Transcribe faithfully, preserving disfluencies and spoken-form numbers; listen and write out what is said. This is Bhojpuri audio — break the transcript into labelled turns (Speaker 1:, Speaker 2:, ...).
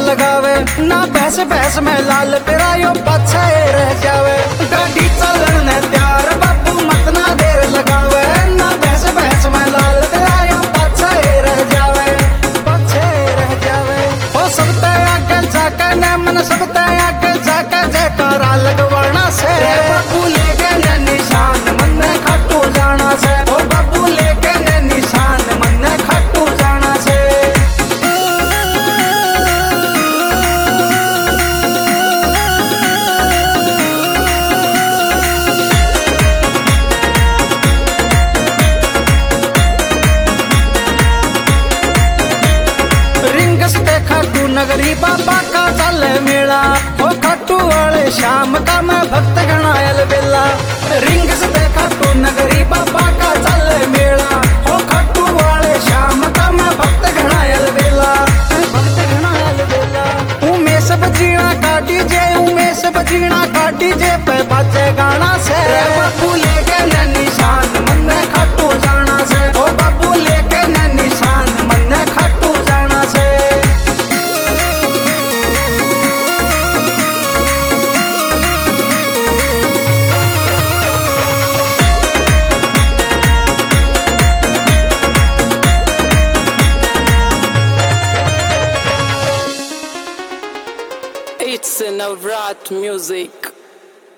Speaker 1: लगावे ना भैंस भैंस में लाल पिरायो पाछे रह जावे। गाड़ी चलन ने त्यार बाबू मत ना देर लगावे ना भैंस भैंस में लाल पिरायो पाछे रह जावे पाछे रह जावे। हो सबते आगे जाके ने मन सबते आगे जाके जयकारा लगवाना से बाबू लेके ने निशान मन ने खाटू जाना से। ओ बाबू लेके ने निशान मन ने खाटू जाना से। खाटू नगरी बाबा का चल मेला हो खाटू वाले शाम का मैं भक्त गणायल बेला। रिंग से खाटू नगरी बाबा का चल मेला हो खाटू वाले शाम का मैं भक्त गणायल बेला भक्त गणायल बेला। उमेश बजीना का डीजे उमेश बजीना का डीजे पे बाजे गाना से बाबू लेके ने निशान मन में खाटू जाना से। ओ बाबू लेके ने निशान मन में खाटू जाना से।
Speaker 2: It's Navrat music.